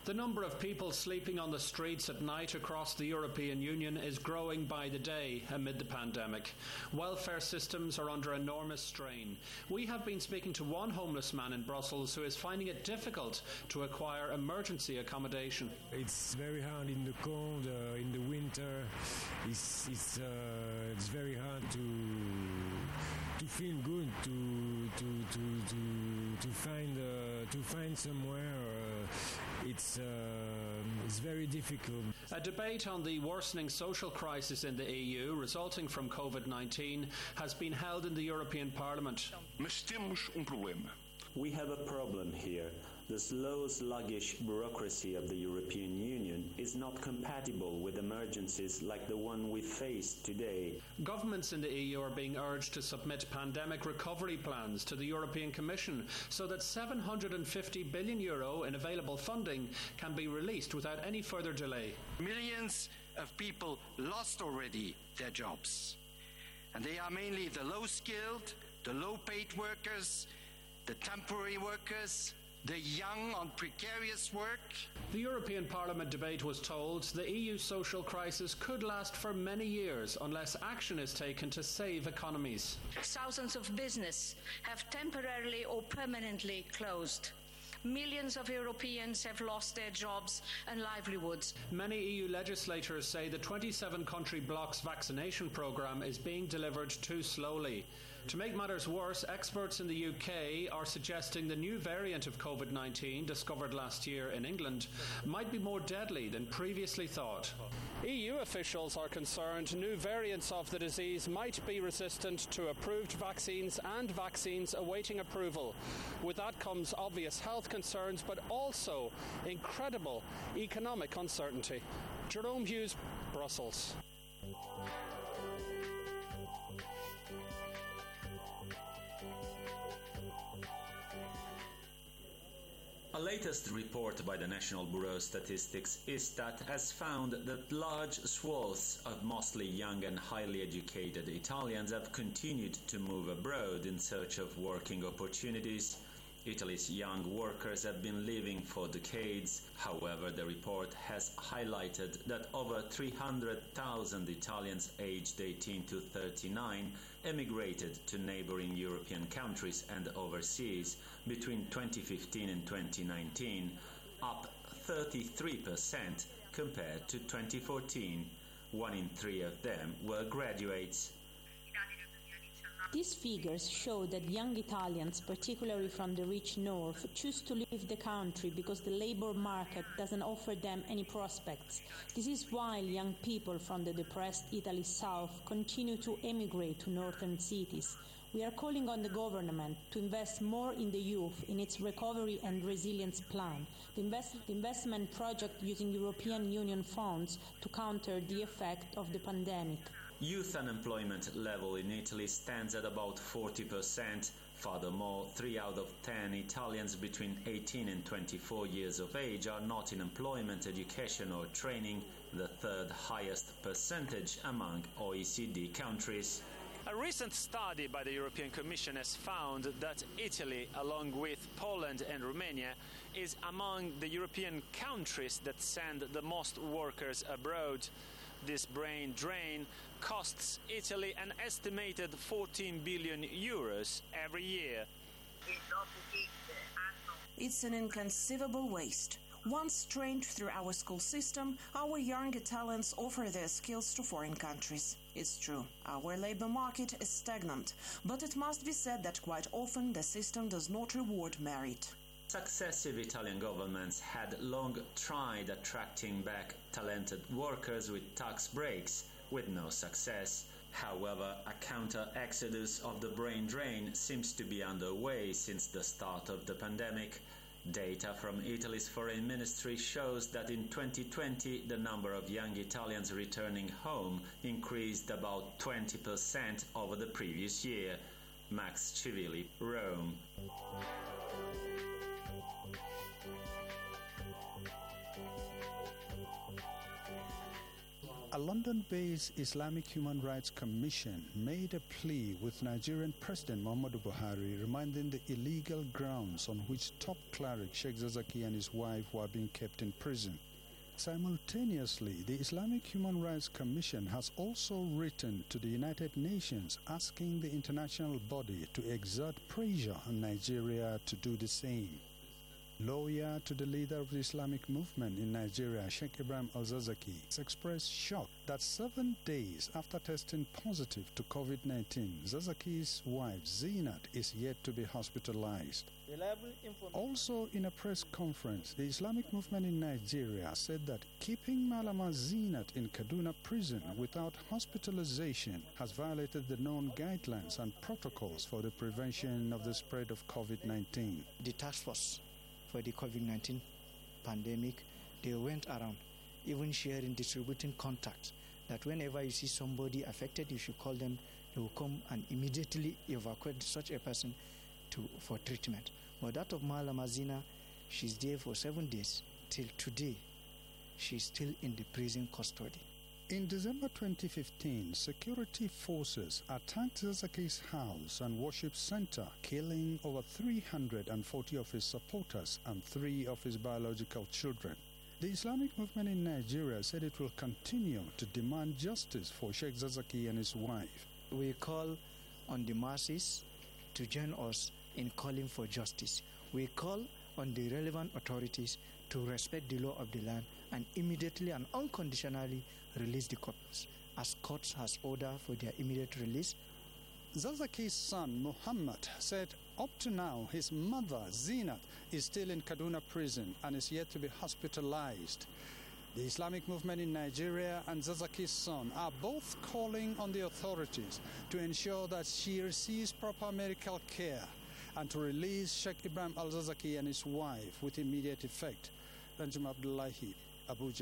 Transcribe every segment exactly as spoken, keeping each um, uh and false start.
The number of people sleeping on the streets at night across the European Union is growing by the day amid the pandemic. Welfare systems are under enormous strain. We have been speaking to one homeless man in Brussels who is finding it difficult to acquire emergency accommodation. It's very hard in the cold, uh, in the winter. It's it's, uh, it's very hard to to feel good, to to to to, to find uh, to find somewhere. Uh, it's uh, it's very difficult. A debate on the worsening social crisis in the E U resulting from COVID nineteen has been held in the European Parliament. Mas temos um problema. We have a problem here. The slow, sluggish bureaucracy of the European Union is not compatible with emergencies like the one we face today. Governments in the E U are being urged to submit pandemic recovery plans to the European Commission so that seven hundred fifty billion euro in available funding can be released without any further delay. Millions of people lost already their jobs. And they are mainly the low-skilled, the low-paid workers, the temporary workers, the young on precarious work. The European Parliament debate was told the E U social crisis could last for many years unless action is taken to save economies. Thousands of businesses have temporarily or permanently closed. Millions of Europeans have lost their jobs and livelihoods. Many E U legislators say the twenty-seven country bloc's vaccination programme is being delivered too slowly. To make matters worse, experts in the U K are suggesting the new variant of COVID nineteen discovered last year in England might be more deadly than previously thought. E U officials are concerned new variants of the disease might be resistant to approved vaccines and vaccines awaiting approval. With that comes obvious health concerns, but also incredible economic uncertainty. Jerome Hughes, Brussels. A latest report by the National Bureau of Statistics, ISTAT, has found that large swaths of mostly young and highly educated Italians have continued to move abroad in search of working opportunities. Italy's young workers have been living for decades. However, the report has highlighted that over three hundred thousand Italians aged eighteen to thirty-nine emigrated to neighboring European countries and overseas between twenty fifteen and twenty nineteen, up thirty-three percent compared to twenty fourteen. One in three of them were graduates. These figures show that young Italians, particularly from the rich north, choose to leave the country because the labour market doesn't offer them any prospects. This is why young people from the depressed Italy south continue to emigrate to northern cities. We are calling on the government to invest more in the youth in its recovery and resilience plan, the, invest- the investment project using European Union funds to counter the effect of the pandemic. Youth unemployment level in Italy stands at about forty percent. Furthermore, three out of ten Italians between eighteen and twenty-four years of age are not in employment, education or training, the third highest percentage among O E C D countries. A recent study by the European Commission has found that Italy, along with Poland and Romania, is among the European countries that send the most workers abroad. This brain drain costs Italy an estimated fourteen billion euros every year. It's an inconceivable waste. Once trained through our school system, our young Italians offer their skills to foreign countries. It's true, our labor market is stagnant, but it must be said that quite often the system does not reward merit. Successive Italian governments had long tried attracting back talented workers with tax breaks, with no success. However, a counter-exodus of the brain drain seems to be underway since the start of the pandemic. Data from Italy's foreign ministry shows that in twenty twenty the number of young Italians returning home increased about twenty percent over the previous year. Max Civilli, Rome. A London-based Islamic Human Rights Commission made a plea with Nigerian President Muhammadu Buhari, reminding the illegal grounds on which top cleric Sheikh Zakzaky and his wife were being kept in prison. Simultaneously, the Islamic Human Rights Commission has also written to the United Nations asking the international body to exert pressure on Nigeria to do the same. Lawyer to the leader of the Islamic movement in Nigeria, Sheikh Ibrahim Al-Zakzaky, has expressed shock that seven days after testing positive to COVID nineteen, Zakzaky's wife Zinat is yet to be hospitalized. Also in a press conference, the Islamic movement in Nigeria said that keeping Malama Zinat in Kaduna prison without hospitalization has violated the known guidelines and protocols for the prevention of the spread of COVID nineteen. The task force for the COVID nineteen pandemic, they went around, even sharing, distributing contacts, that whenever you see somebody affected, you should call them. They will come and immediately evacuate such a person to for treatment. But that of Malama Zina, she's there for seven days. Till today, she's still in the prison custody. In December twenty fifteen, security forces attacked Zakzaky's house and worship center, killing over three hundred forty of his supporters and three of his biological children. The Islamic movement in Nigeria said it will continue to demand justice for Sheikh Zakzaky and his wife. We call on the masses to join us in calling for justice. We call on the relevant authorities to respect the law of the land and immediately and unconditionally release the couples, as courts has ordered for their immediate release. Zakzaky's son, Muhammad, said up to now his mother, Zinat, is still in Kaduna prison and is yet to be hospitalized. The Islamic movement in Nigeria and Zakzaky's son are both calling on the authorities to ensure that she receives proper medical care and to release Sheikh Ibrahim Al-Zakzaky and his wife with immediate effect. Ranjum Abdullahi, Abuja.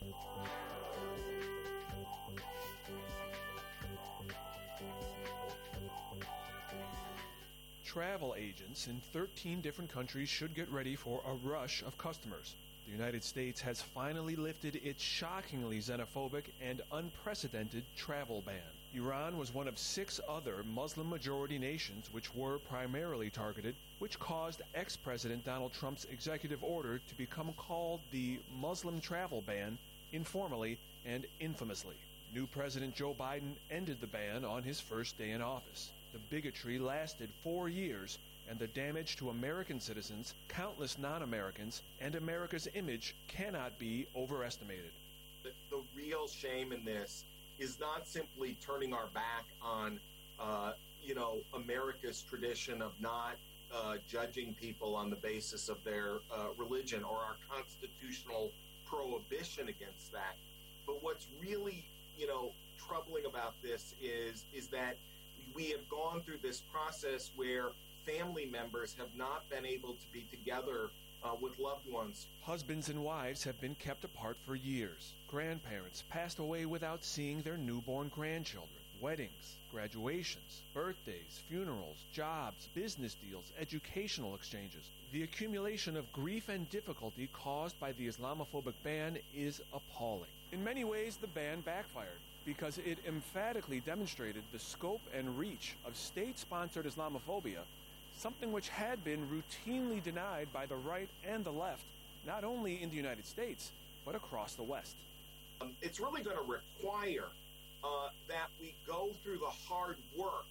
Travel agents in thirteen different countries should get ready for a rush of customers. The United States has finally lifted its shockingly xenophobic and unprecedented travel ban. Iran was one of six other Muslim-majority nations which were primarily targeted, which caused ex-President Donald Trump's executive order to become called the Muslim travel ban, informally and infamously. New President Joe Biden ended the ban on his first day in office. The bigotry lasted four years, and the damage to American citizens, countless non-Americans, and America's image cannot be overestimated. The, the real shame in this is not simply turning our back on, uh, you know, America's tradition of not uh, judging people on the basis of their uh, religion or our constitutional prohibition against that. But what's really, you know, troubling about this is is that we have gone through this process where family members have not been able to be together uh, with loved ones. Husbands and wives have been kept apart for years. Grandparents passed away without seeing their newborn grandchildren. Weddings, graduations, birthdays, funerals, jobs, business deals, educational exchanges. The accumulation of grief and difficulty caused by the Islamophobic ban is appalling. In many ways, the ban backfired, because it emphatically demonstrated the scope and reach of state-sponsored Islamophobia, something which had been routinely denied by the right and the left, not only in the United States, but across the West. Um, it's really going to require uh, that we go through the hard work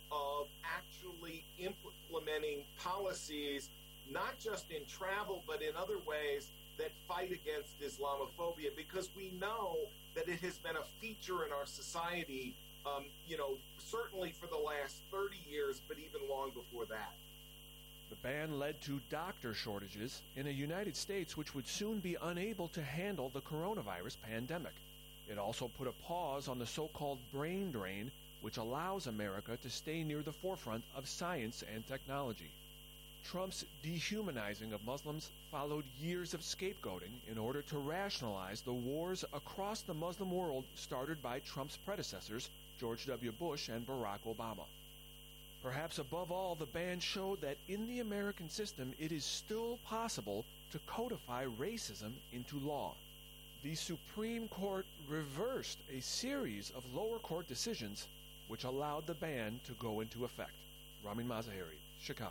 of actually implementing policies, not just in travel, but in other ways that fight against Islamophobia, because we know that it has been a feature in our society, um, you know, certainly for the last thirty years, but even long before that. The ban led to doctor shortages in a United States which would soon be unable to handle the coronavirus pandemic. It also put a pause on the so-called brain drain, which allows America to stay near the forefront of science and technology. Trump's dehumanizing of Muslims followed years of scapegoating in order to rationalize the wars across the Muslim world started by Trump's predecessors, George W. Bush and Barack Obama. Perhaps above all, the ban showed that in the American system it is still possible to codify racism into law. the Supreme Court reversed a series of lower court decisions which allowed the ban to go into effect. Ramin Mazaheri, Chicago.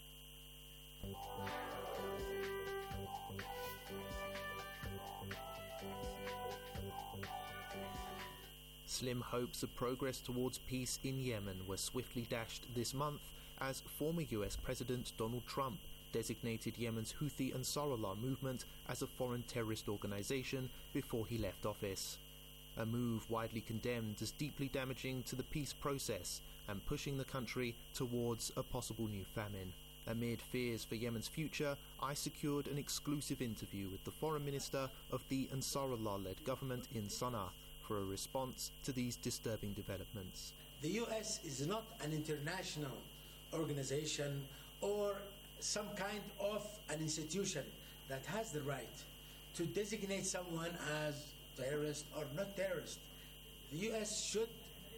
Slim hopes of progress towards peace in Yemen were swiftly dashed this month as former U S President Donald Trump designated Yemen's Houthi Ansarullah movement as a foreign terrorist organization before he left office. A move widely condemned as deeply damaging to the peace process and pushing the country towards a possible new famine. Amid fears for Yemen's future, I secured an exclusive interview with the foreign minister of the Ansarullah-led government in Sana'a for a response to these disturbing developments. The U S is not an international organization or some kind of an institution that has the right to designate someone as terrorist or not terrorist. The U S should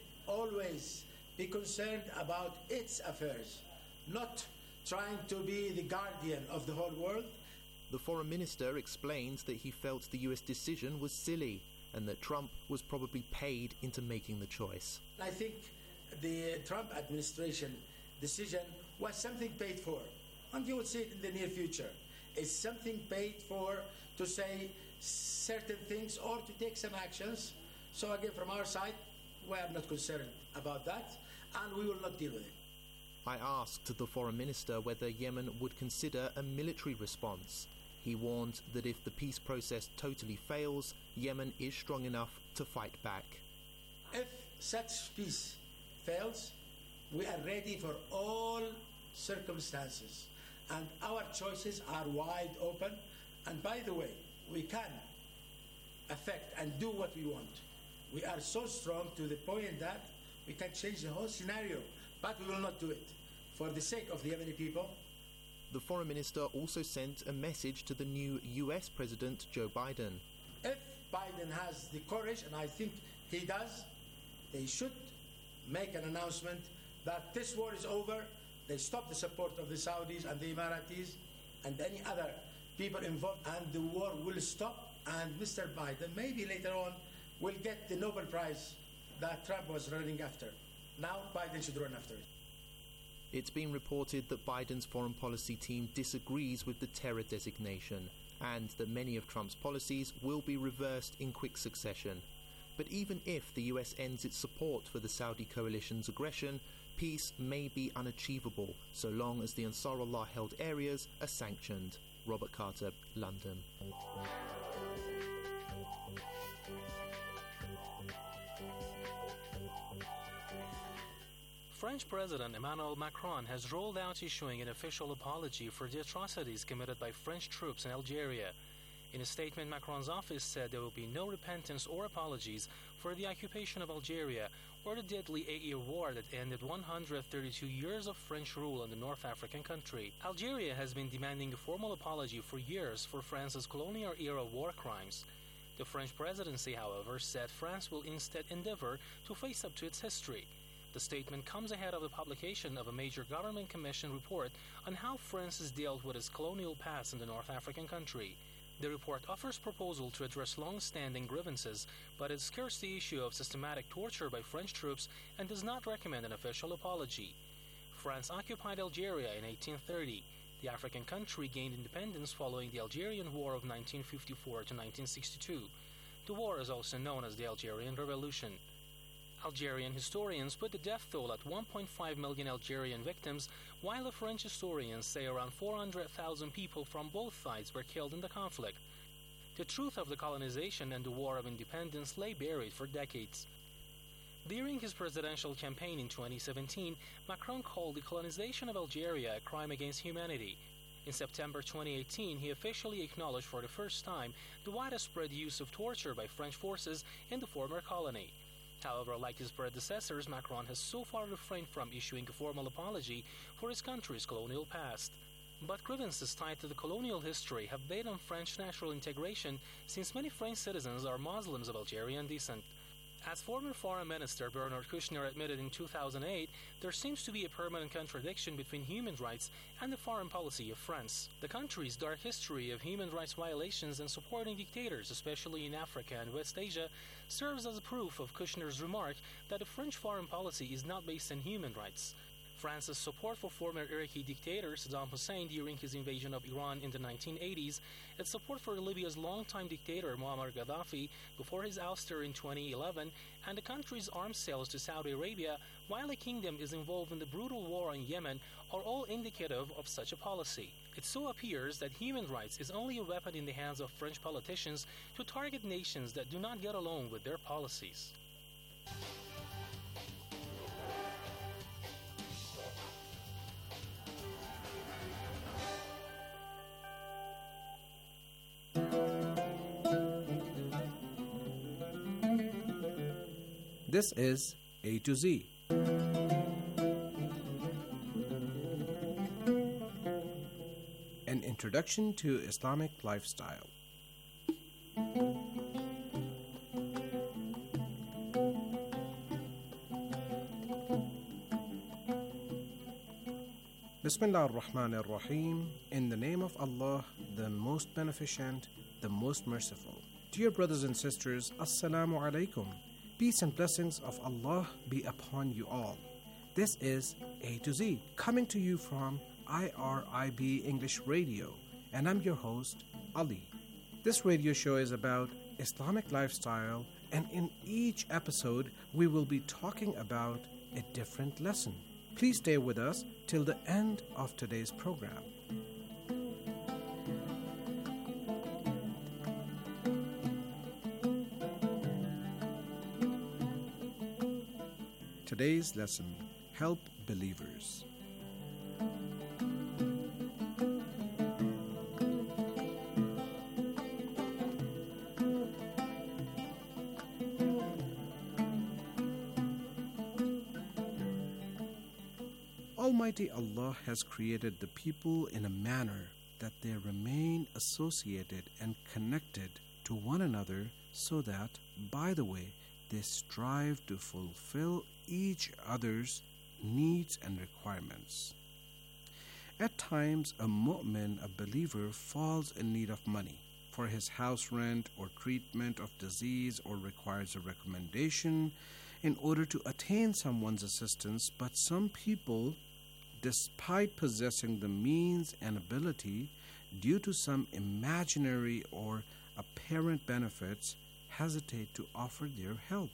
always be concerned about its affairs, not trying to be the guardian of the whole world. The foreign minister explains that he felt the U S decision was silly and that Trump was probably paid into making the choice. I think the Trump administration decision was something paid for, and you will see it in the near future. It's something paid for to say certain things or to take some actions. So again, from our side, we are not concerned about that, and we will not deal with it. I asked the foreign minister whether Yemen would consider a military response. He warned that if the peace process totally fails, Yemen is strong enough to fight back. If such peace fails, we are ready for all circumstances, and our choices are wide open. And by the way, we can affect and do what we want. We are so strong to the point that we can change the whole scenario, but we will not do it for the sake of the Yemeni people. The foreign minister also sent a message to the new U S President Joe Biden. If Biden has the courage, and I think he does, they should make an announcement that this war is over. They stop the support of the Saudis and the Emiratis and any other people involved, and the war will stop, and Mister Biden maybe later on will get the Nobel Prize that Trump was running after. Now Biden should run after it. It's been reported that Biden's foreign policy team disagrees with the terror designation and that many of Trump's policies will be reversed in quick succession. But even if the U S ends its support for the Saudi coalition's aggression, peace may be unachievable so long as the Ansarullah-held areas are sanctioned. Robert Carter, London. French President Emmanuel Macron has rolled out issuing an official apology for the atrocities committed by French troops in Algeria. In a statement, Macron's office said there will be no repentance or apologies for the occupation of Algeria or the deadly eight-year war that ended one hundred thirty-two years of French rule in the North African country. Algeria has been demanding a formal apology for years for France's colonial-era war crimes. The French presidency, however, said France will instead endeavor to face up to its history. The statement comes ahead of the publication of a major government commission report on how France has dealt with its colonial past in the North African country. The report offers proposals to address long-standing grievances, but it skirts the issue of systematic torture by French troops and does not recommend an official apology. France occupied Algeria in eighteen thirty. The African country gained independence following the Algerian War of nineteen fifty-four to nineteen sixty-two. The war is also known as the Algerian Revolution. Algerian historians put the death toll at one point five million Algerian victims, while the French historians say around four hundred thousand people from both sides were killed in the conflict. The truth of the colonization and the War of Independence lay buried for decades. During his presidential campaign in twenty seventeen, Macron called the colonization of Algeria a crime against humanity. In September twenty eighteen, he officially acknowledged for the first time the widespread use of torture by French forces in the former colony. However, like his predecessors, Macron has so far refrained from issuing a formal apology for his country's colonial past. But grievances tied to the colonial history have weighed on French national integration since many French citizens are Muslims of Algerian descent. As former Foreign Minister Bernard Kouchner admitted in two thousand eight, there seems to be a permanent contradiction between human rights and the foreign policy of France. The country's dark history of human rights violations and supporting dictators, especially in Africa and West Asia, serves as a proof of Kouchner's remark that the French foreign policy is not based on human rights. France's support for former Iraqi dictator Saddam Hussein during his invasion of Iran in the nineteen eighties, its support for Libya's longtime dictator Muammar Gaddafi before his ouster in twenty eleven, and the country's arms sales to Saudi Arabia while the kingdom is involved in the brutal war in Yemen are all indicative of such a policy. It so appears that human rights is only a weapon in the hands of French politicians to target nations that do not get along with their policies. This is A to Z. An introduction to Islamic lifestyle. Bismillah ar-Rahman ar-Rahim. In the name of Allah, the most beneficent, the most merciful. Dear brothers and sisters, Assalamu alaikum. Peace and blessings of Allah be upon you all. This is A to Z, coming to you from I R I B English Radio, and I'm your host, Ali. This radio show is about Islamic lifestyle, and in each episode, we will be talking about a different lesson. Please stay with us till the end of today's program. Today's lesson, help believers. Almighty Allah has created the people in a manner that they remain associated and connected to one another so that, by the way, they strive to fulfill each other's needs and requirements. At times, a mu'min, a believer, falls in need of money for his house rent or treatment of disease, or requires a recommendation in order to attain someone's assistance. But some people, despite possessing the means and ability, due to some imaginary or apparent benefits, hesitate to offer their help.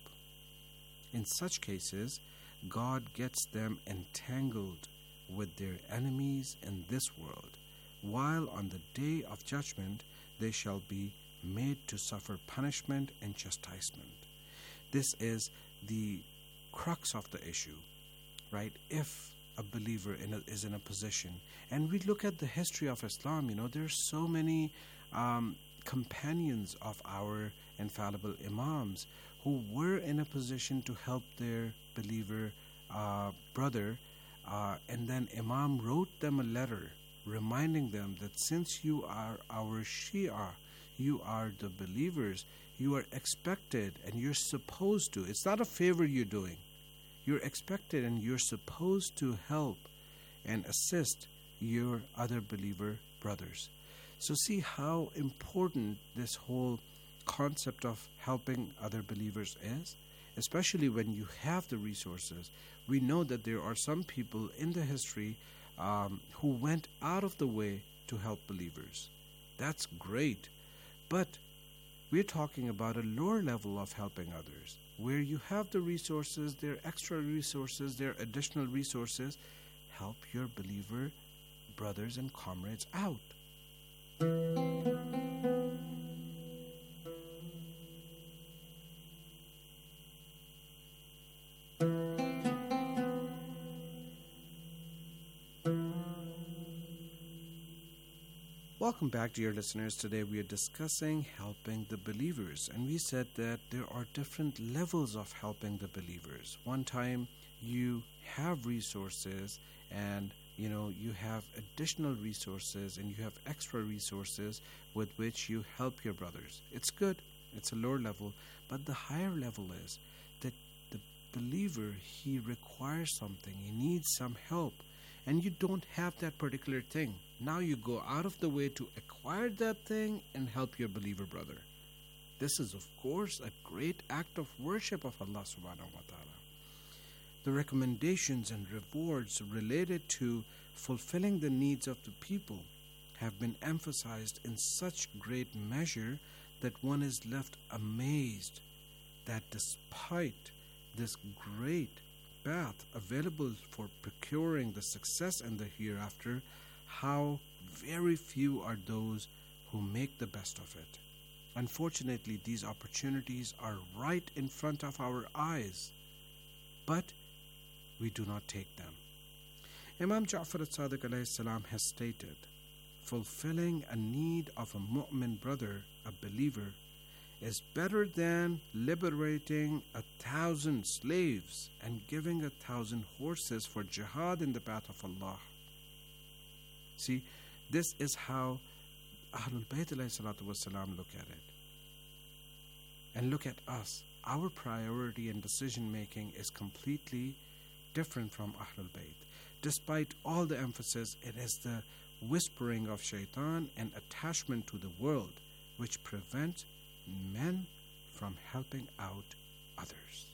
In such cases, God gets them entangled with their enemies in this world, while on the day of judgment they shall be made to suffer punishment and chastisement. This is the crux of the issue, right? If a believer in a, is in a position, and we look at the history of Islam, you know, there's so many um, companions of our infallible imams who were in a position to help their believer uh, brother, uh, and then Imam wrote them a letter reminding them that since you are our Shia, you are the believers, you are expected and you're supposed to, it's not a favor you're doing, you're expected and you're supposed to help and assist your other believer brothers. So see how important this whole concept of helping other believers is, especially when you have the resources. We know that there are some people in the history um, who went out of the way to help believers. That's great. But we're talking about a lower level of helping others, where you have the resources, there are extra resources, there are additional resources. Help your believer brothers and comrades out. Welcome back, dear listeners. Today we are discussing helping the believers, and we said that there are different levels of helping the believers. One time you have resources, and you know you have additional resources, and you have extra resources with which you help your brothers. It's good, It's a lower level. But the higher level is that the believer, he requires something. He needs some help. And you don't have that particular thing. Now you go out of the way to acquire that thing and help your believer brother. This is, of course, a great act of worship of Allah subhanahu wa ta'ala. The recommendations and rewards related to fulfilling the needs of the people have been emphasized in such great measure that one is left amazed that despite this great path available for procuring the success in the hereafter, how very few are those who make the best of it. Unfortunately, these opportunities are right in front of our eyes, but we do not take them. Imam Ja'far al-Sadiq alayhi salam has stated, fulfilling a need of a mu'min brother, a believer, is better than liberating a thousand slaves and giving a thousand horses for jihad in the path of Allah. See, this is how Ahlul Bayt alayhi salatu wasalam look at it. And look at us. Our priority and decision making is completely different from Ahlul Bayt. Despite all the emphasis, it is the whispering of shaitan and attachment to the world which prevent men from helping out others.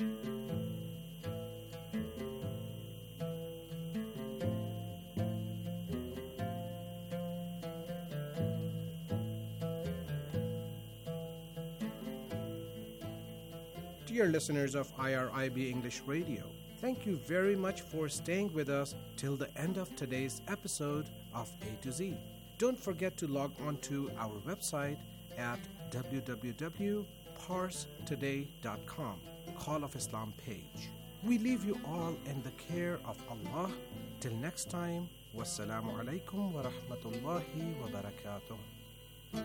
Dear listeners of I R I B English Radio, thank you very much for staying with us till the end of today's episode of A to Z. Don't forget to log on to our website at w w w dot pars today dot com, Call of Islam page. We leave you all in the care of Allah. Till next time, wassalamu alaikum wa rahmatullahi wa barakatuh.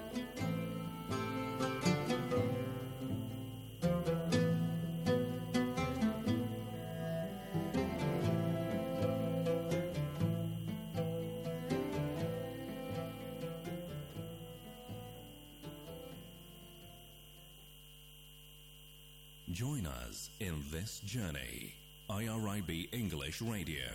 Join us in this journey. I R I B English Radio.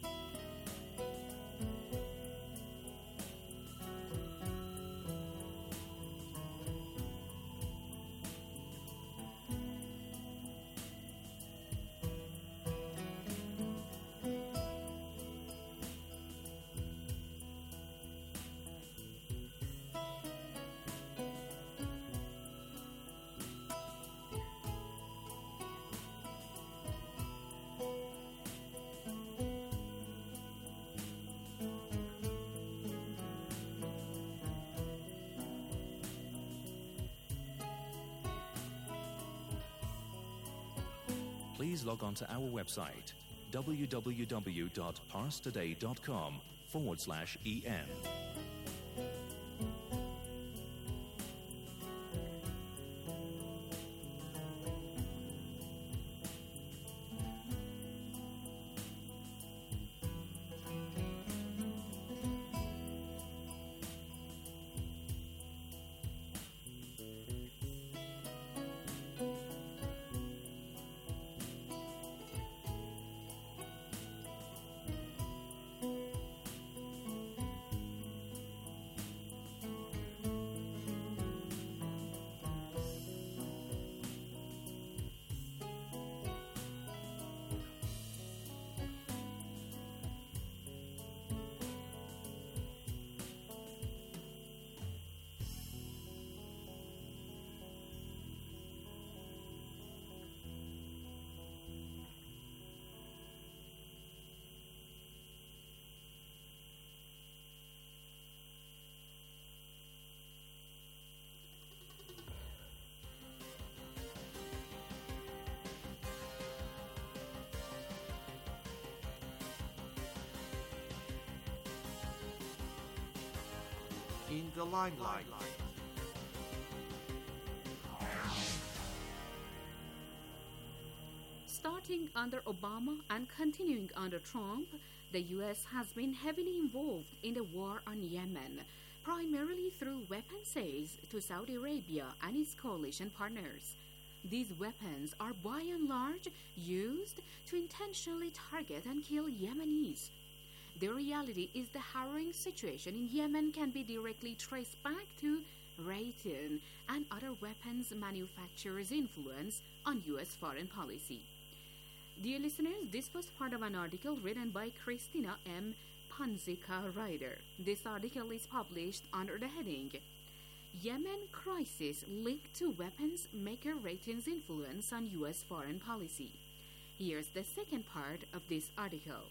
Please log on to our website, w w w dot pars today dot com forward slash en. In the limelight. Starting under Obama and continuing under Trump, the U S has been heavily involved in the war on Yemen, primarily through weapon sales to Saudi Arabia and its coalition partners. These weapons are by and large used to intentionally target and kill Yemenis. The reality is the harrowing situation in Yemen can be directly traced back to Raytheon and other weapons manufacturers' influence on U S foreign policy. Dear listeners, this was part of an article written by Christina M. Panzica-Ryder. This article is published under the heading Yemen Crisis Linked to Weapons Maker Raytheon's Influence on U S Foreign Policy. Here's the second part of this article.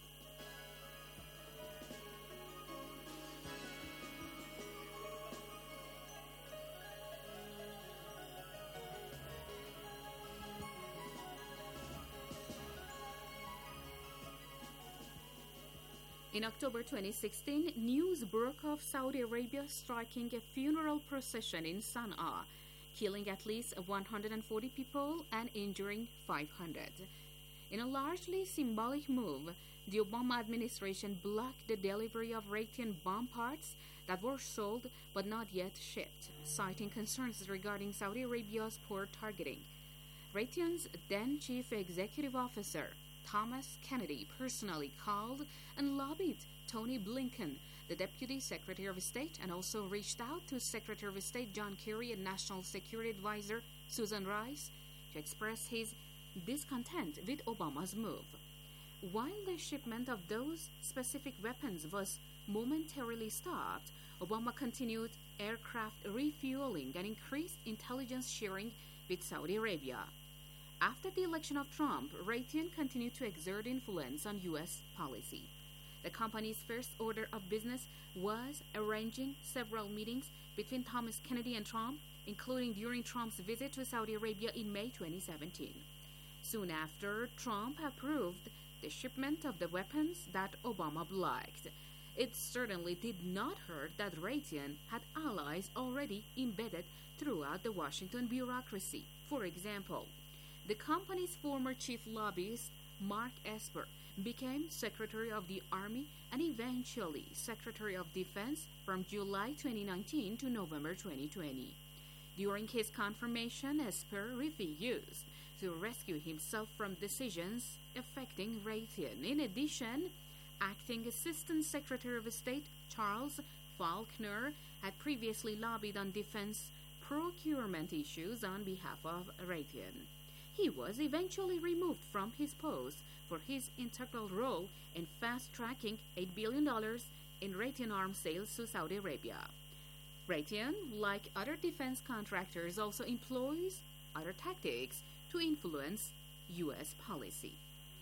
In October twenty sixteen, news broke of Saudi Arabia striking a funeral procession in Sana'a, killing at least one hundred forty people and injuring five hundred. In a largely symbolic move, the Obama administration blocked the delivery of Raytheon bomb parts that were sold but not yet shipped, citing concerns regarding Saudi Arabia's poor targeting. Raytheon's then chief executive officer, Thomas Kennedy, personally called and lobbied Tony Blinken, the Deputy Secretary of State, and also reached out to Secretary of State John Kerry and National Security Advisor Susan Rice to express his discontent with Obama's move. While the shipment of those specific weapons was momentarily stopped, Obama continued aircraft refueling and increased intelligence sharing with Saudi Arabia. After the election of Trump, Raytheon continued to exert influence on U S policy. The company's first order of business was arranging several meetings between Thomas Kennedy and Trump, including during Trump's visit to Saudi Arabia in May twenty seventeen. Soon after, Trump approved the shipment of the weapons that Obama blocked. It certainly did not hurt that Raytheon had allies already embedded throughout the Washington bureaucracy. For example, the company's former chief lobbyist, Mark Esper, became Secretary of the Army and eventually Secretary of Defense from July twenty nineteen to November twenty twenty. During his confirmation, Esper refused to rescue himself from decisions affecting Raytheon. In addition, Acting Assistant Secretary of State Charles Faulkner had previously lobbied on defense procurement issues on behalf of Raytheon. He was eventually removed from his post for his integral role in fast-tracking eight billion dollars in Raytheon arms sales to Saudi Arabia. Raytheon, like other defense contractors, also employs other tactics to influence U S policy.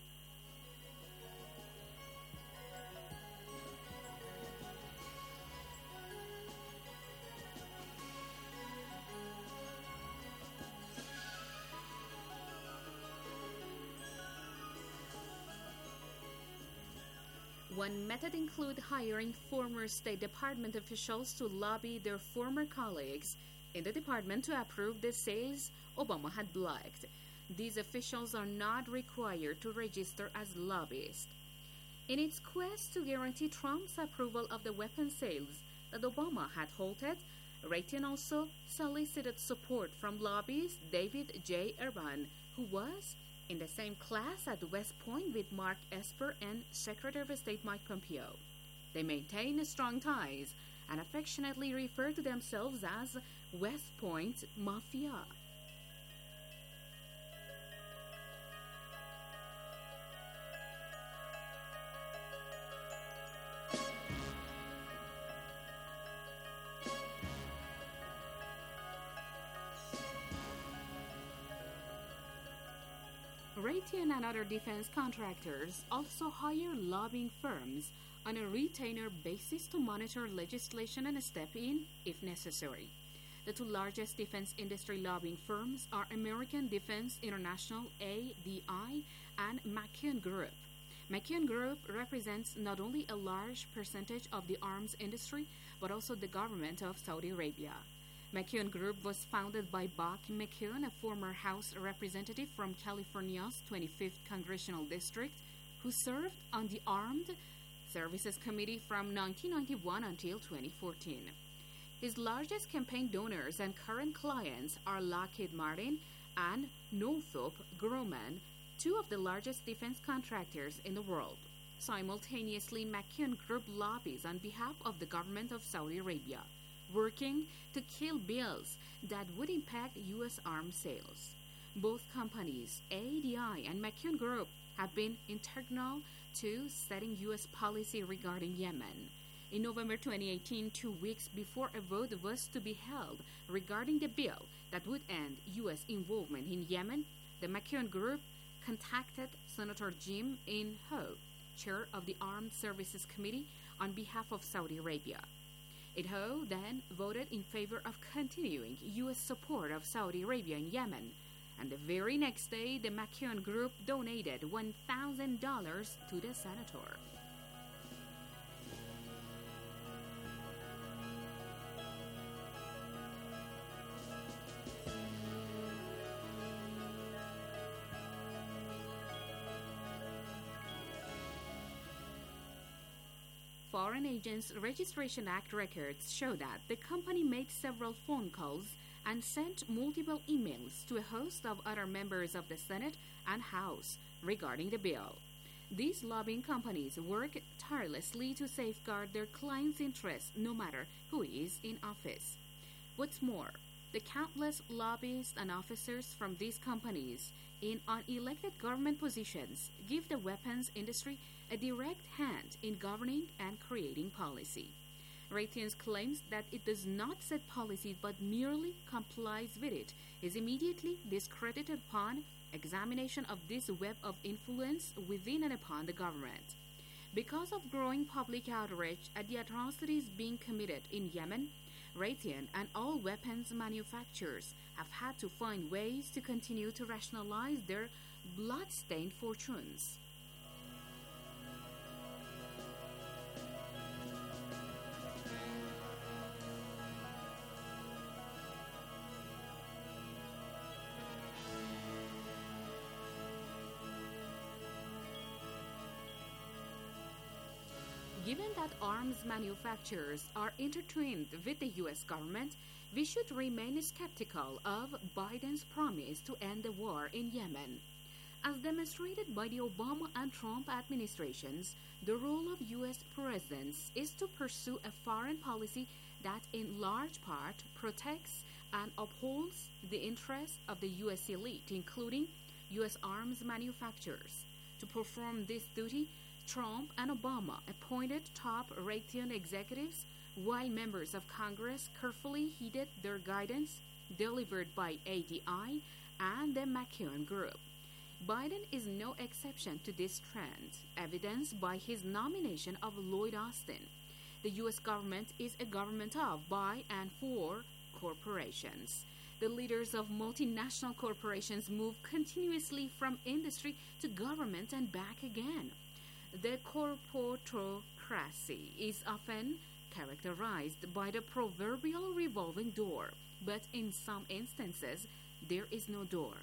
One method includes hiring former State Department officials to lobby their former colleagues in the department to approve the sales Obama had blocked. These officials are not required to register as lobbyists. In its quest to guarantee Trump's approval of the weapon sales that Obama had halted, Raytheon also solicited support from lobbyist David J. Urban, who was in the same class at West Point with Mark Esper and Secretary of State Mike Pompeo. They maintain strong ties and affectionately refer to themselves as West Point Mafia. Raytheon and other defense contractors also hire lobbying firms on a retainer basis to monitor legislation and step in if necessary. The two largest defense industry lobbying firms are American Defense International, A D I, and McCune Group. McCune Group represents not only a large percentage of the arms industry, but also the government of Saudi Arabia. McCune Group was founded by Buck McCune, a former House representative from California's twenty-fifth Congressional District, who served on the Armed Services Committee from nineteen ninety-one until twenty fourteen. His largest campaign donors and current clients are Lockheed Martin and Northrop Grumman, two of the largest defense contractors in the world. Simultaneously, McKeon Group lobbies on behalf of the government of Saudi Arabia, working to kill bills that would impact U S arms sales. Both companies, A D I and McKeon Group, have been integral to setting U S policy regarding Yemen. In November twenty eighteen, two weeks before a vote was to be held regarding the bill that would end U S involvement in Yemen, the McKeon Group contacted Senator Jim In Ho, chair of the Armed Services Committee, on behalf of Saudi Arabia. In Ho then voted in favor of continuing U S support of Saudi Arabia in Yemen, and the very next day the McKeon Group donated one thousand dollars to the senator. Foreign Agents Registration Act records show that the company made several phone calls and sent multiple emails to a host of other members of the Senate and House regarding the bill. These lobbying companies work tirelessly to safeguard their clients' interests no matter who is in office. What's more, the countless lobbyists and officers from these companies in unelected government positions give the weapons industry a direct hand in governing and creating policy. Raytheon's claims that it does not set policy but merely complies with it is immediately discredited upon examination of this web of influence within and upon the government. Because of growing public outrage at the atrocities being committed in Yemen, Raytheon and all weapons manufacturers have had to find ways to continue to rationalize their blood-stained fortunes. Given that arms manufacturers are intertwined with the U S government, we should remain skeptical of Biden's promise to end the war in Yemen. As demonstrated by the Obama and Trump administrations, the role of U S presidents is to pursue a foreign policy that in large part protects and upholds the interests of the U S elite, including U S arms manufacturers. To perform this duty, Trump and Obama appointed top Raytheon executives, while members of Congress carefully heeded their guidance delivered by A D I and the McKeon Group. Biden is no exception to this trend, evidenced by his nomination of Lloyd Austin. The U S government is a government of, by, and for corporations. The leaders of multinational corporations move continuously from industry to government and back again. The corporatocracy is often characterized by the proverbial revolving door, but in some instances, there is no door.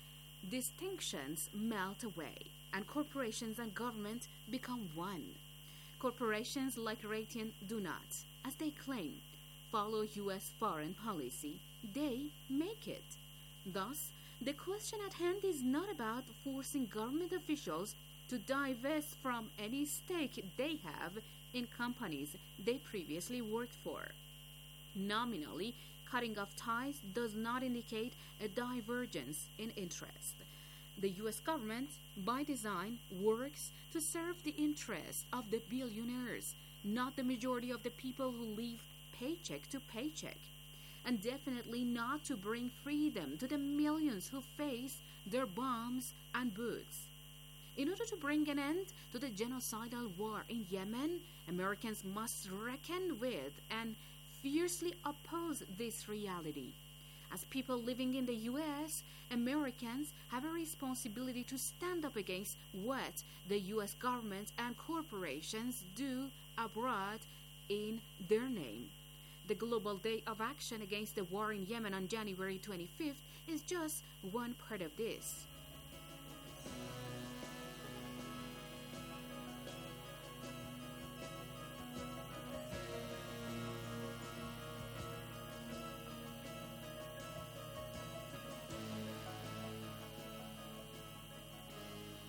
Distinctions melt away, and corporations and government become one. Corporations like Raytheon do not, as they claim, follow U S foreign policy. They make it. Thus, the question at hand is not about forcing government officials to divest from any stake they have in companies they previously worked for. Nominally, cutting off ties does not indicate a divergence in interest. The U S government, by design, works to serve the interests of the billionaires, not the majority of the people who live paycheck to paycheck, and definitely not to bring freedom to the millions who face their bombs and bullets. In order to bring an end to the genocidal war in Yemen, Americans must reckon with and fiercely oppose this reality. As people living in the U S, Americans have a responsibility to stand up against what the U S government and corporations do abroad in their name. The Global Day of Action Against the War in Yemen on January twenty-fifth is just one part of this.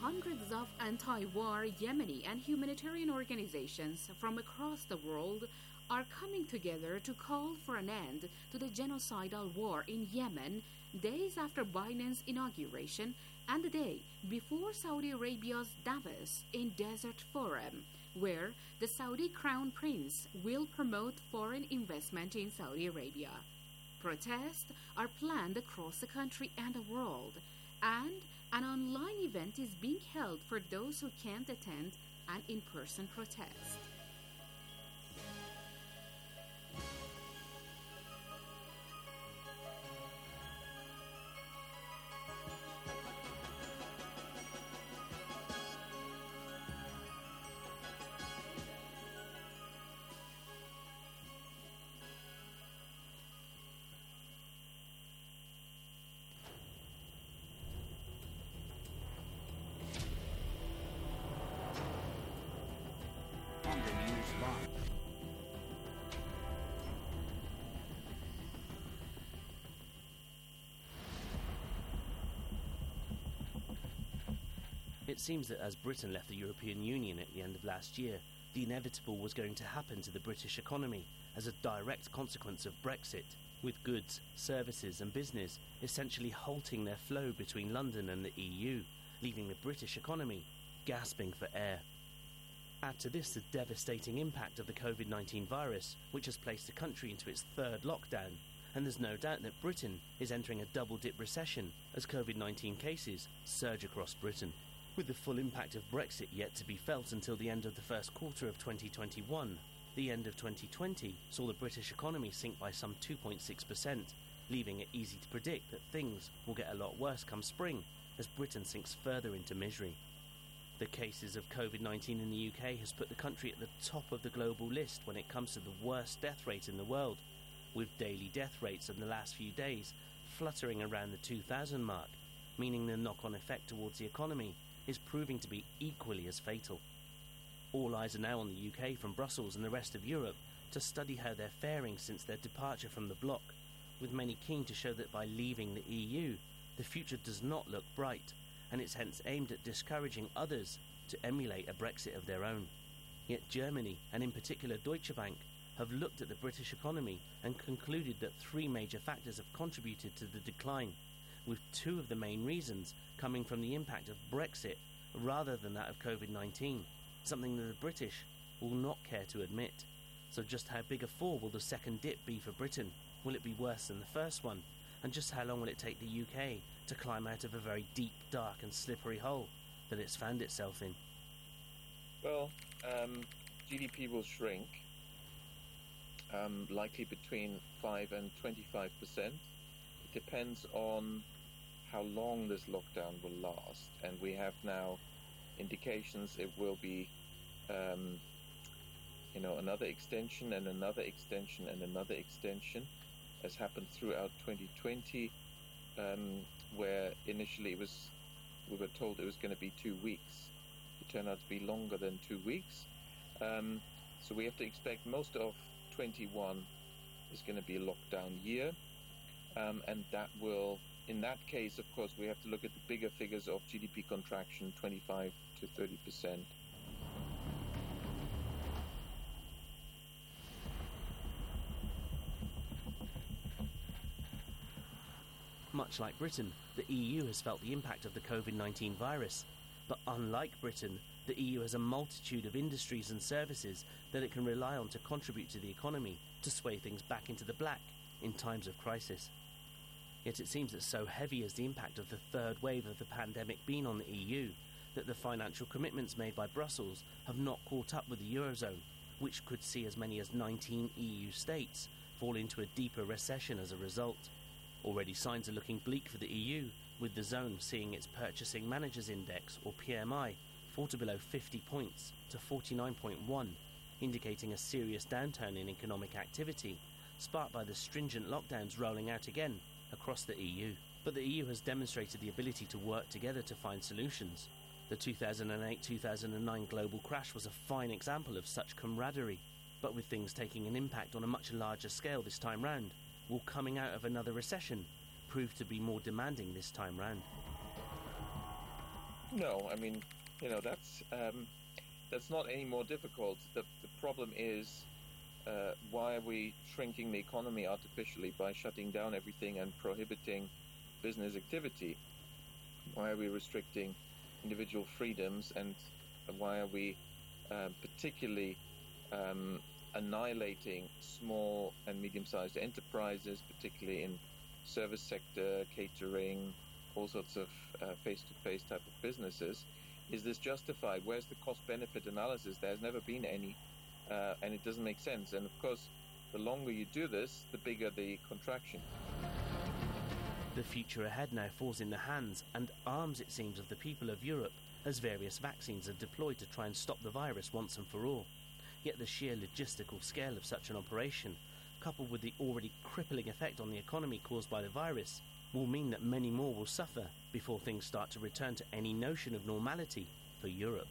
hundreds of anti-war Yemeni and humanitarian organizations from across the world are coming together to call for an end to the genocidal war in Yemen days after Biden's inauguration and the day before Saudi Arabia's Davos in Desert Forum, where the Saudi Crown Prince will promote foreign investment in Saudi Arabia. Protests are planned across the country and the world, and an online event is being held for those who can't attend an in-person protest. It seems that as Britain left the European Union at the end of last year, the inevitable was going to happen to the British economy as a direct consequence of Brexit, with goods, services and business essentially halting their flow between London and the E U, leaving the British economy gasping for air. Add to this the devastating impact of the COVID nineteen virus, which has placed the country into its third lockdown, and there's no doubt that Britain is entering a double-dip recession as COVID nineteen cases surge across Britain. With the full impact of Brexit yet to be felt until the end of the first quarter of twenty twenty-one, the end of twenty twenty saw the British economy sink by some two point six percent, leaving it easy to predict that things will get a lot worse come spring as Britain sinks further into misery. The cases of COVID nineteen in the U K has put the country at the top of the global list when it comes to the worst death rate in the world, with daily death rates in the last few days fluttering around the two thousand mark, meaning the knock-on effect towards the economy is proving to be equally as fatal. All eyes are now on the U K from Brussels and the rest of Europe to study how they're faring since their departure from the bloc, with many keen to show that by leaving the E U, the future does not look bright, and it's hence aimed at discouraging others to emulate a Brexit of their own. Yet Germany, and in particular Deutsche Bank, have looked at the British economy and concluded that three major factors have contributed to the decline, with two of the main reasons coming from the impact of Brexit rather than that of COVID nineteen, something that the British will not care to admit. So just how big a fall will the second dip be for Britain? Will it be worse than the first one? And just how long will it take the U K to climb out of a very deep, dark and slippery hole that it's found itself in? Well, um, G D P will shrink, um, likely between five and twenty-five percent. It depends on how long this lockdown will last, and we have now indications it will be um, you know, another extension and another extension and another extension, as happened throughout twenty twenty, um, where initially it was, we were told it was going to be two weeks. It turned out to be longer than two weeks. Um, so we have to expect most of twenty-one is going to be a lockdown year, um, and that will, in that case, of course, we have to look at the bigger figures of G D P contraction, twenty-five to thirty percent. Much like Britain, the E U has felt the impact of the COVID nineteen virus. But unlike Britain, the E U has a multitude of industries and services that it can rely on to contribute to the economy, to sway things back into the black in times of crisis. Yet it seems that so heavy has the impact of the third wave of the pandemic been on the E U, that the financial commitments made by Brussels have not caught up with the Eurozone, which could see as many as nineteen E U states fall into a deeper recession as a result. Already signs are looking bleak for the E U, with the zone seeing its Purchasing Managers Index, or P M I, fall to below fifty points to forty-nine point one, indicating a serious downturn in economic activity, sparked by the stringent lockdowns rolling out again across the E U. But the E U has demonstrated the ability to work together to find solutions. The two thousand eight two thousand nine global crash was a fine example of such camaraderie, but with things taking an impact on a much larger scale this time round, will coming out of another recession prove to be more demanding this time round? No, I mean, you know, that's um, that's not any more difficult. The, the problem is, uh, why are we shrinking the economy artificially by shutting down everything and prohibiting business activity? Why are we restricting individual freedoms, and why are we uh, particularly um, annihilating small and medium-sized enterprises, particularly in service sector, catering, all sorts of uh, face-to-face type of businesses? Is this justified? Where's the cost-benefit analysis? There's never been any, uh, and it doesn't make sense. And of course, the longer you do this, the bigger the contraction. The future ahead now falls in the hands and arms, it seems, of the people of Europe, as various vaccines are deployed to try and stop the virus once and for all. Yet the sheer logistical scale of such an operation, coupled with the already crippling effect on the economy caused by the virus, will mean that many more will suffer before things start to return to any notion of normality for Europe.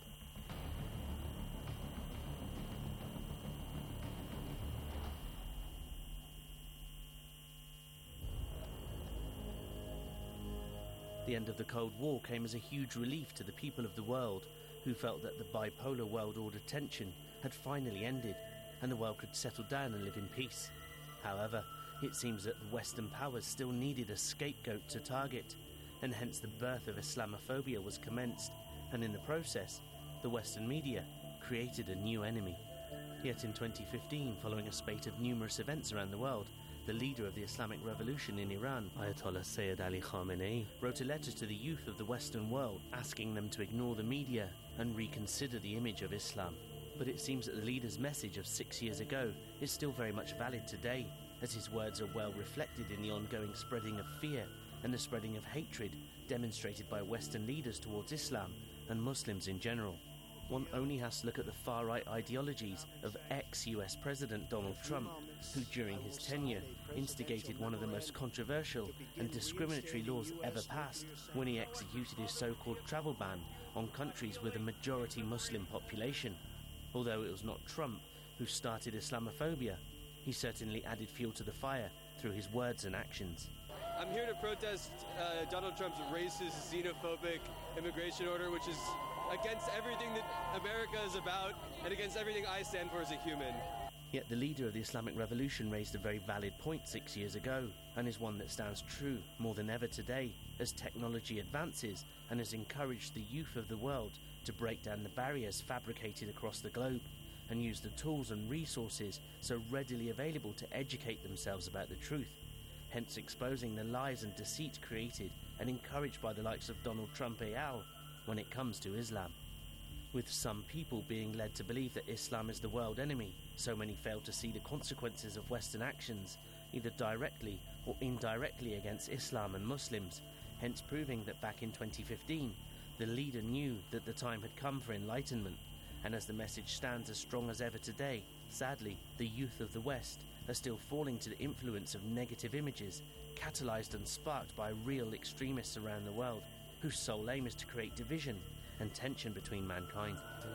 The end of the Cold War came as a huge relief to the people of the world, who felt that the bipolar world order tension had finally ended and the world could settle down and live in peace. However, it seems that the Western powers still needed a scapegoat to target, and hence the birth of Islamophobia was commenced, and in the process, the Western media created a new enemy. Yet in twenty fifteen, following a spate of numerous events around the world, the leader of the Islamic Revolution in Iran, Ayatollah Sayyid Ali Khamenei, wrote a letter to the youth of the Western world asking them to ignore the media and reconsider the image of Islam. But it seems that the leader's message of six years ago is still very much valid today, as his words are well reflected in the ongoing spreading of fear and the spreading of hatred demonstrated by Western leaders towards Islam and Muslims in general. One only has to look at the far-right ideologies of ex-U S President Donald Trump, who during his tenure instigated one of the most controversial and discriminatory laws ever passed when he executed his so-called travel ban on countries with a majority Muslim population. Although it was not Trump who started Islamophobia, he certainly added fuel to the fire through his words and actions. I'm here to protest uh, Donald Trump's racist, xenophobic immigration order, which is against everything that America is about and against everything I stand for as a human. Yet the leader of the Islamic Revolution raised a very valid point six years ago, and is one that stands true more than ever today, as technology advances and has encouraged the youth of the world to break down the barriers fabricated across the globe and use the tools and resources so readily available to educate themselves about the truth, hence exposing the lies and deceit created and encouraged by the likes of Donald Trump et al. When it comes to Islam. With some people being led to believe that Islam is the world enemy, so many fail to see the consequences of Western actions, either directly or indirectly against Islam and Muslims, hence proving that back in twenty fifteen, the leader knew that the time had come for enlightenment, and as the message stands as strong as ever today, sadly, the youth of the West are still falling to the influence of negative images, catalysed and sparked by real extremists around the world, whose sole aim is to create division and tension between mankind.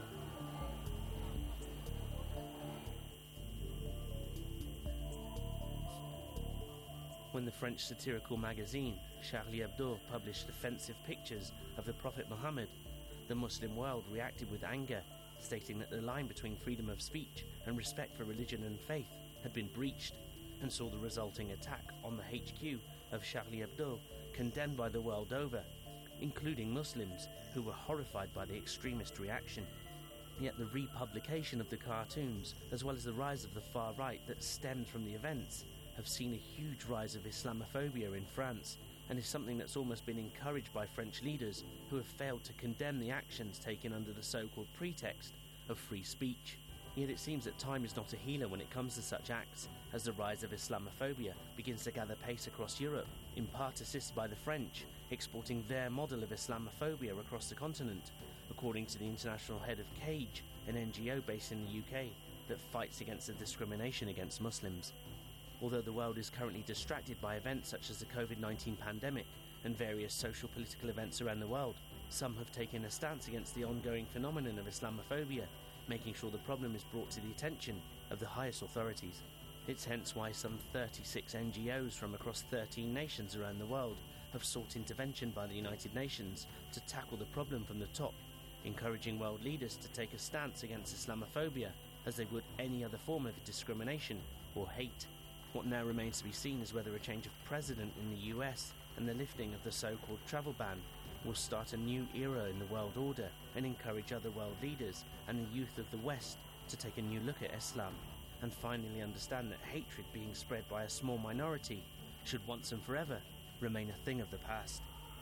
When the French satirical magazine Charlie Hebdo published offensive pictures of the Prophet Muhammad, the Muslim world reacted with anger, stating that the line between freedom of speech and respect for religion and faith had been breached, and saw the resulting attack on the H Q of Charlie Hebdo condemned by the world over, including Muslims who were horrified by the extremist reaction. Yet the republication of the cartoons, as well as the rise of the far right that stemmed from the events, have seen a huge rise of Islamophobia in France, and is something that's almost been encouraged by French leaders who have failed to condemn the actions taken under the so-called pretext of free speech. Yet it seems that time is not a healer when it comes to such acts, as the rise of Islamophobia begins to gather pace across Europe, in part assisted by the French, exporting their model of Islamophobia across the continent, according to the international head of CAGE, an N G O based in the U K that fights against the discrimination against Muslims. Although the world is currently distracted by events such as the COVID nineteen pandemic and various social political events around the world, some have taken a stance against the ongoing phenomenon of Islamophobia, making sure the problem is brought to the attention of the highest authorities. It's hence why some thirty-six N G Os from across thirteen nations around the world have sought intervention by the United Nations to tackle the problem from the top, encouraging world leaders to take a stance against Islamophobia as they would any other form of discrimination or hate. What now remains to be seen is whether a change of president in the U S and the lifting of the so-called travel ban will start a new era in the world order and encourage other world leaders and the youth of the West to take a new look at Islam and finally understand that hatred being spread by a small minority should once and forever remain a thing of the past.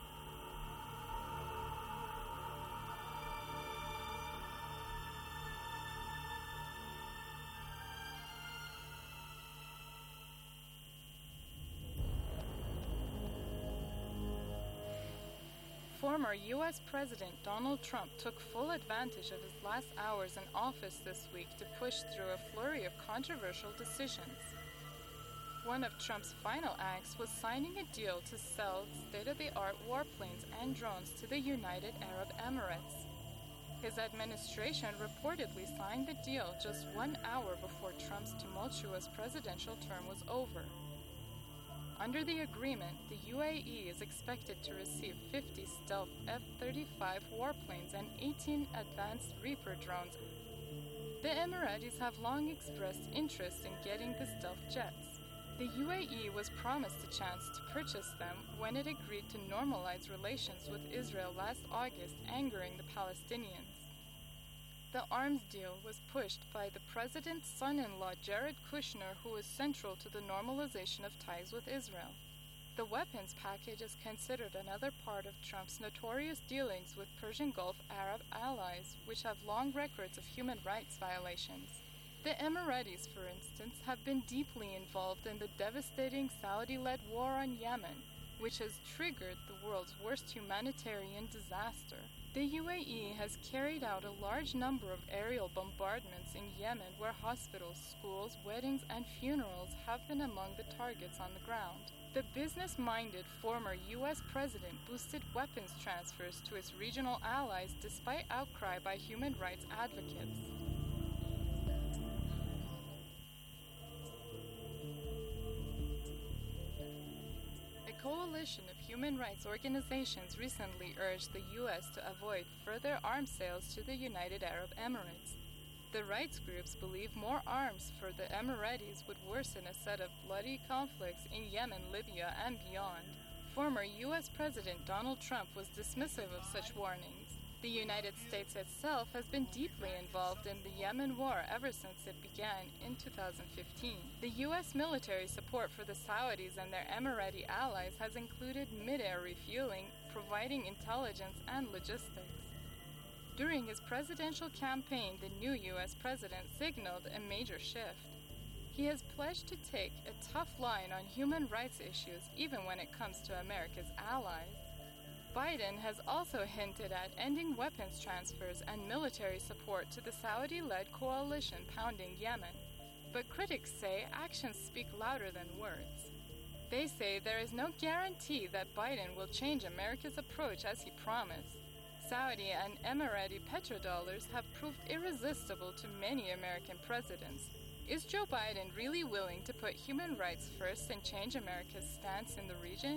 Former U S President Donald Trump took full advantage of his last hours in office this week to push through a flurry of controversial decisions. One of Trump's final acts was signing a deal to sell state-of-the-art warplanes and drones to the United Arab Emirates. His administration reportedly signed the deal just one hour before Trump's tumultuous presidential term was over. Under the agreement, the U A E is expected to receive fifty stealth F thirty-five warplanes and eighteen advanced Reaper drones. The Emiratis have long expressed interest in getting the stealth jets. The U A E was promised a chance to purchase them when it agreed to normalize relations with Israel last August, angering the Palestinians. The arms deal was pushed by the president's son-in-law Jared Kushner, who was central to the normalization of ties with Israel. The weapons package is considered another part of Trump's notorious dealings with Persian Gulf Arab allies, which have long records of human rights violations. The Emiratis, for instance, have been deeply involved in the devastating Saudi-led war on Yemen, which has triggered the world's worst humanitarian disaster. The U A E has carried out a large number of aerial bombardments in Yemen, where hospitals, schools, weddings, and funerals have been among the targets on the ground. The business-minded former U S president boosted weapons transfers to its regional allies despite outcry by human rights advocates. A coalition of human rights organizations recently urged the U S to avoid further arms sales to the United Arab Emirates. The rights groups believe more arms for the Emiratis would worsen a set of bloody conflicts in Yemen, Libya, and beyond. Former U S President Donald Trump was dismissive of such warnings. The United States itself has been deeply involved in the Yemen war ever since it began in two thousand fifteen. The U S military support for the Saudis and their Emirati allies has included mid-air refueling, providing intelligence and logistics. During his presidential campaign, the new U S president signaled a major shift. He has pledged to take a tough line on human rights issues even when it comes to America's allies. Biden has also hinted at ending weapons transfers and military support to the Saudi-led coalition pounding Yemen. But critics say actions speak louder than words. They say there is no guarantee that Biden will change America's approach as he promised. Saudi and Emirati petrodollars have proved irresistible to many American presidents. Is Joe Biden really willing to put human rights first and change America's stance in the region?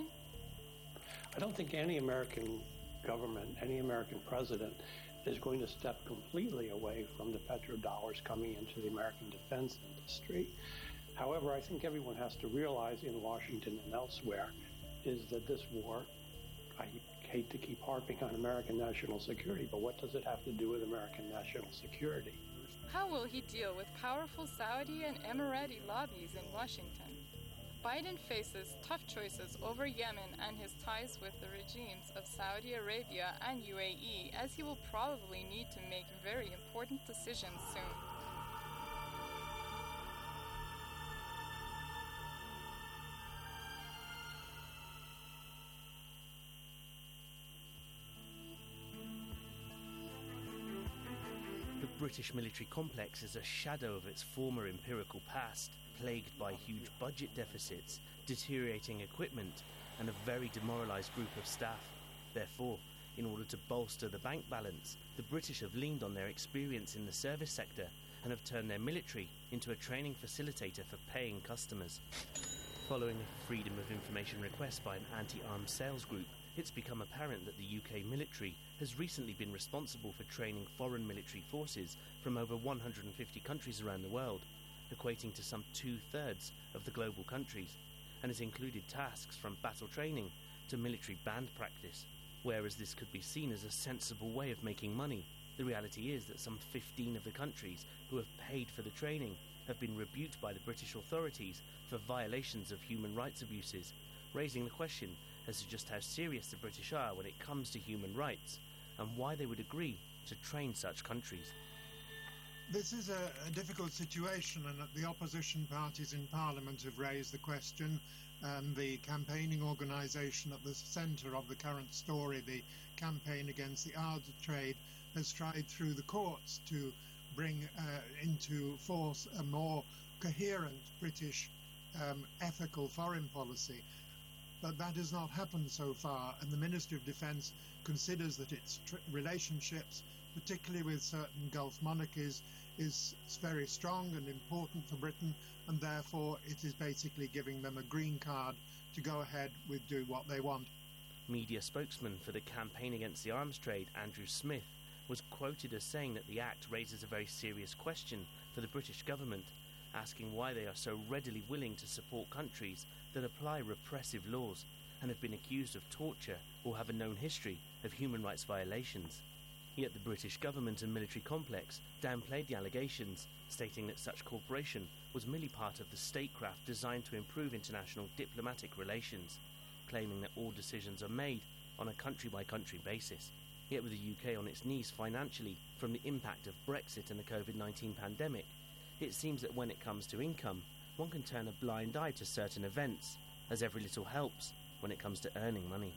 I don't think any American government, any American president is going to step completely away from the petrodollars coming into the American defense industry. However, I think everyone has to realize in Washington and elsewhere is that this war, I hate to keep harping on American national security, but what does it have to do with American national security? How will he deal with powerful Saudi and Emirati lobbies in Washington? Biden faces tough choices over Yemen and his ties with the regimes of Saudi Arabia and U A E, as he will probably need to make very important decisions soon. The British military complex is a shadow of its former empirical past, plagued by huge budget deficits, deteriorating equipment, and a very demoralised group of staff. Therefore, in order to bolster the bank balance, the British have leaned on their experience in the service sector and have turned their military into a training facilitator for paying customers. Following a Freedom of Information request by an anti-arms sales group, it's become apparent that the U K military has recently been responsible for training foreign military forces from over one hundred fifty countries around the world, equating to some two-thirds of the global countries, and has included tasks from battle training to military band practice. Whereas this could be seen as a sensible way of making money, the reality is that some fifteen of the countries who have paid for the training have been rebuked by the British authorities for violations of human rights abuses, raising the question as to just how serious the British are when it comes to human rights, and why they would agree to train such countries. This is a, a difficult situation, and the opposition parties in Parliament have raised the question, and the campaigning organisation at the centre of the current story, the Campaign Against the Arms Trade, has tried through the courts to bring uh, into force a more coherent British um, ethical foreign policy. But that has not happened so far, and the Ministry of Defence considers that its tr- relationships, particularly with certain Gulf monarchies, is very strong and important for Britain, and therefore it is basically giving them a green card to go ahead with do what they want. Media spokesman for the Campaign Against the Arms Trade, Andrew Smith, was quoted as saying that the Act raises a very serious question for the British government, asking why they are so readily willing to support countries that apply repressive laws and have been accused of torture or have a known history of human rights violations. Yet the British government and military complex downplayed the allegations, stating that such cooperation was merely part of the statecraft designed to improve international diplomatic relations, claiming that all decisions are made on a country-by-country basis. Yet with the U K on its knees financially from the impact of Brexit and the COVID nineteen pandemic, it seems that when it comes to income, one can turn a blind eye to certain events, as every little helps when it comes to earning money.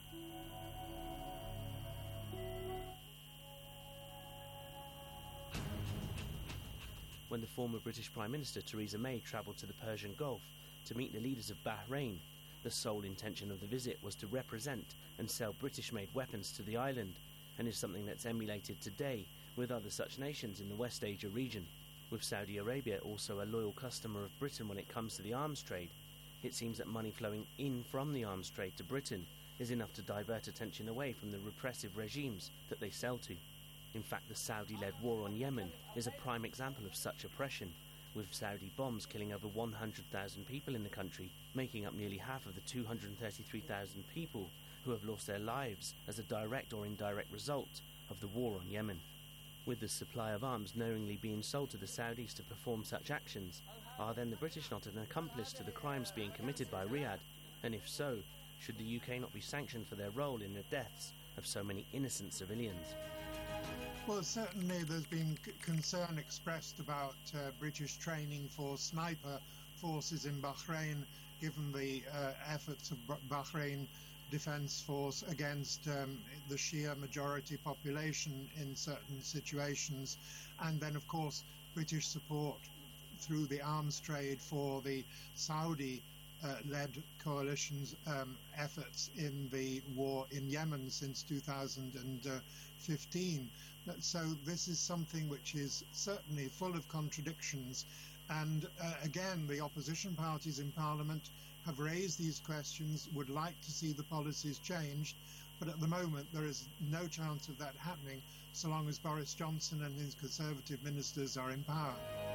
When the former British Prime Minister Theresa May travelled to the Persian Gulf to meet the leaders of Bahrain, the sole intention of the visit was to represent and sell British-made weapons to the island, and is something that's emulated today with other such nations in the West Asia region. With Saudi Arabia also a loyal customer of Britain when it comes to the arms trade, it seems that money flowing in from the arms trade to Britain is enough to divert attention away from the repressive regimes that they sell to. In fact, the Saudi-led war on Yemen is a prime example of such oppression, with Saudi bombs killing over one hundred thousand people in the country, making up nearly half of the two hundred thirty-three thousand people who have lost their lives as a direct or indirect result of the war on Yemen. With the supply of arms knowingly being sold to the Saudis to perform such actions, are then the British not an accomplice to the crimes being committed by Riyadh? And if so, should the U K not be sanctioned for their role in the deaths of so many innocent civilians? Well, certainly there's been c- concern expressed about uh, British training for sniper forces in Bahrain, given the uh, efforts of Bahrain Defence Force against um, the Shia majority population in certain situations, and then of course British support through the arms trade for the Saudi uh, led coalition's um, efforts in the war in Yemen since two thousand fifteen. So this is something which is certainly full of contradictions, and uh, again the opposition parties in Parliament have raised these questions, would like to see the policies changed, but at the moment there is no chance of that happening so long as Boris Johnson and his Conservative ministers are in power.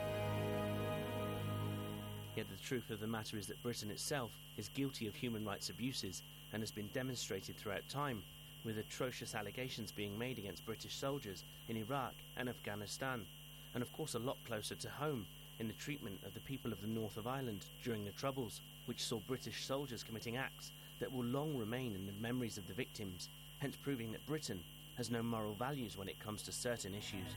Yet the truth of the matter is that Britain itself is guilty of human rights abuses and has been demonstrated throughout time, with atrocious allegations being made against British soldiers in Iraq and Afghanistan, and of course a lot closer to home in the treatment of the people of the north of Ireland during the Troubles, which saw British soldiers committing acts that will long remain in the memories of the victims, hence proving that Britain has no moral values when it comes to certain issues.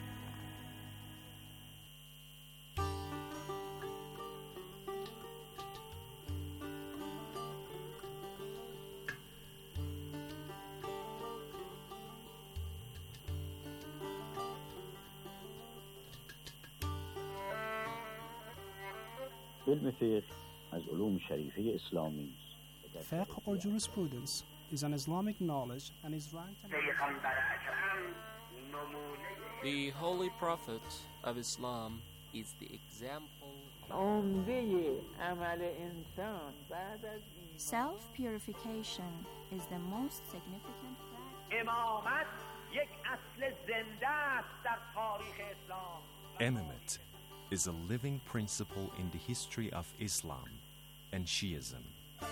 Fiqh or jurisprudence is an Islamic knowledge and is ranked. The Holy Prophet of Islam, is the example. Self-purification is the most significant fact. Imamate is a living principle in the history of Islam and Shiism.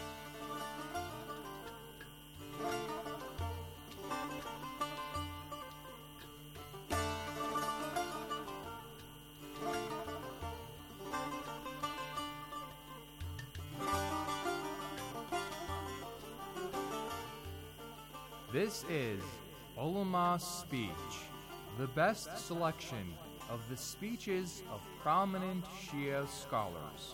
This is Ulama's Speech, the best selection of the speeches of prominent Shia scholars.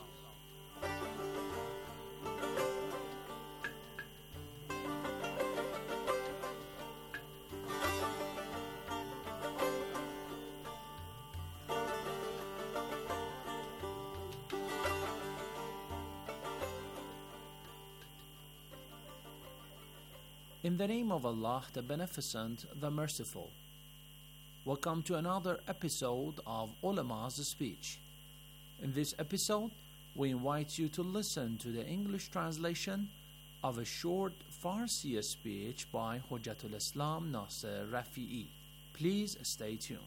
In the name of Allah, the Beneficent, the Merciful. Welcome to another episode of Ulama's Speech. In this episode, we invite you to listen to the English translation of a short Farsi speech by Hujjatul Islam Nasser Rafi'i. Please stay tuned.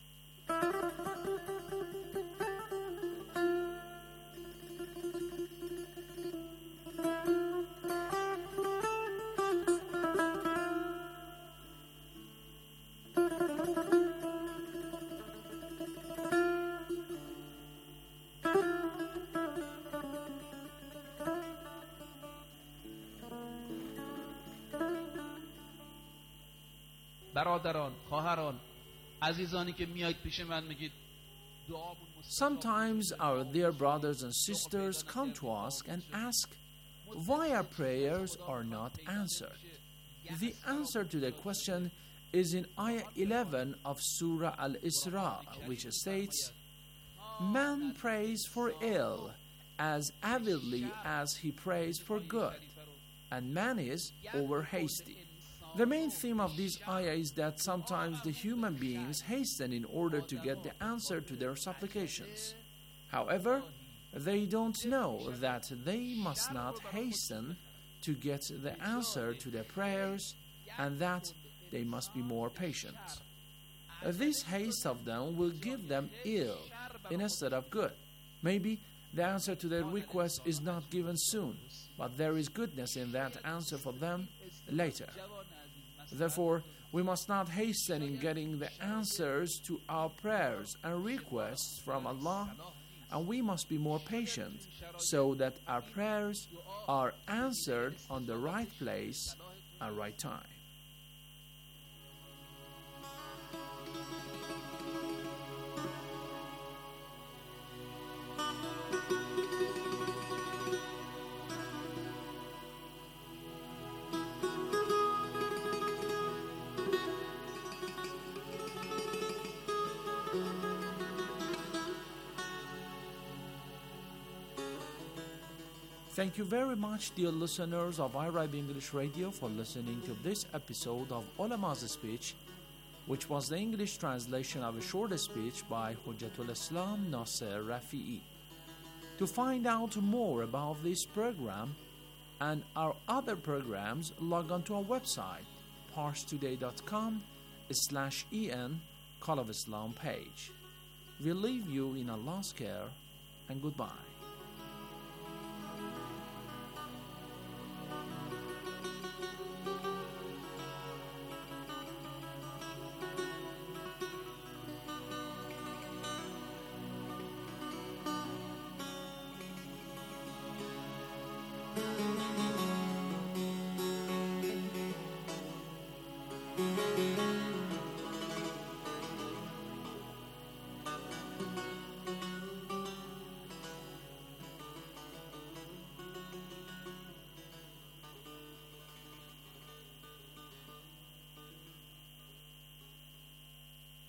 برادران، خواهران، عزیزانی که میایید پیش من میگید Sometimes our dear brothers and sisters come to us and ask why our prayers are not answered. The answer to the question is in Ayah eleven of Surah Al-Isra, which states, "Man prays for ill as avidly as he prays for good, and man is over hasty." The main theme of this ayah is that sometimes the human beings hasten in order to get the answer to their supplications. However, they don't know that they must not hasten to get the answer to their prayers and that they must be more patient. This haste of them will give them ill instead of good. Maybe the answer to their request is not given soon, but there is goodness in that answer for them later. Therefore, we must not hasten in getting the answers to our prayers and requests from Allah, and we must be more patient so that our prayers are answered on the right place and right time. Thank you very much, dear listeners of I R I B English Radio, for listening to this episode of Ulama's Speech, which was the English translation of a short speech by Hujjatul Islam Nasser Rafi'i. To find out more about this program and our other programs, log on to our website, parstoday.com slash en Call of Islam page. We leave you in Allah's care, and goodbye.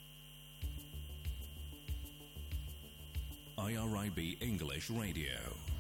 I R I B English Radio.